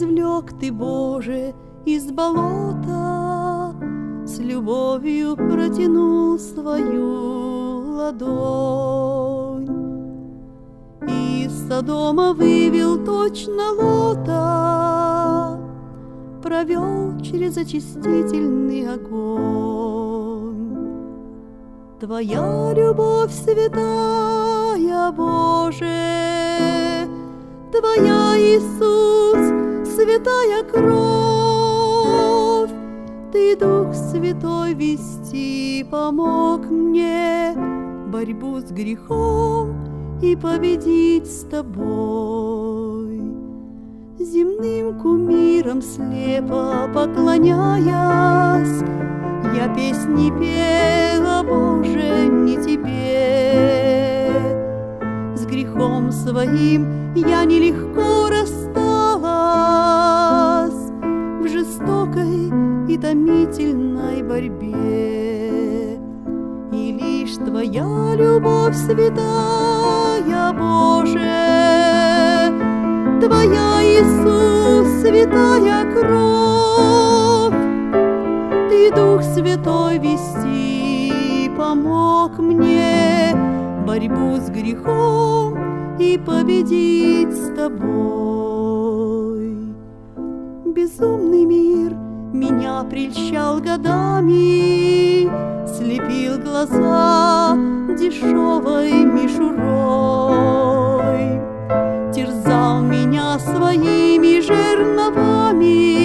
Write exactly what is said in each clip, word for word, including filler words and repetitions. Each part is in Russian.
извлек Ты, Боже, из болота, с любовью протянул свою ладонь. И из Содома вывел точно Лота, провел через очистительный огонь. Твоя любовь святая, Боже, Твоя, Иисус, святая кровь, Ты, Дух Святой, вести помог мне борьбу с грехом и победить с Тобой. Земным кумирам слепо поклоняясь, я песни пела, Боже, не Тебе. С грехом своим я нелегко рассталась в жестокой и томительной борьбе. И лишь Твоя любовь святая, Боже, Твоя, Иисус, святая кровь, Ты, Дух Святой, вести помог мне борьбу с грехом и победить с Тобой. Безумный мир меня прельщал годами, слепил глаза дешевой мишурой, терзал меня своими жерновами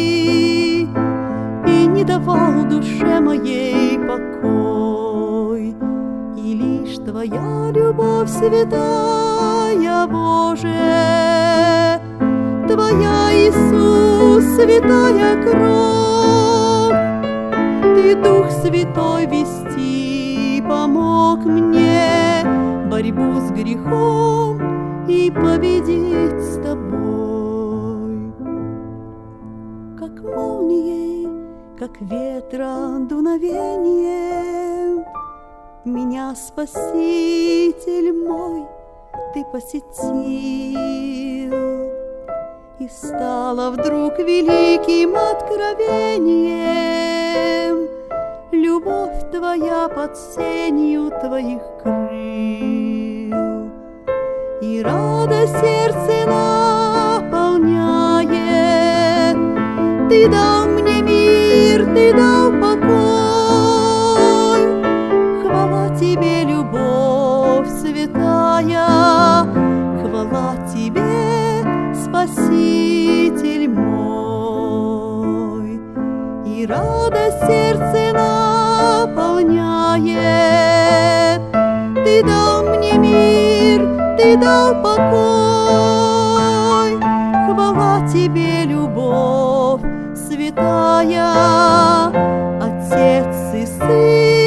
и не давал душе моей покой. И лишь Твоя любовь святая, Боже, Твоя, Иисус, святая кровь, Ты, Дух Святой, вести помог мне борьбу с грехом и победить с Тобой. Как молнией, как ветра дуновением, меня, Спаситель мой, Ты посетил, и стало вдруг великим откровением любовь Твоя под сенью Твоих крыл. И радость сердце наполняет, Ты дал мне мир, Ты дал покой. Хвала Тебе, любовь святая, хвала Тебе, Спаситель мой. И радость сердце наполняет, Ты дал мне мир, Ты дал покой. Хвала Тебе, любовь святая, Отец и Сын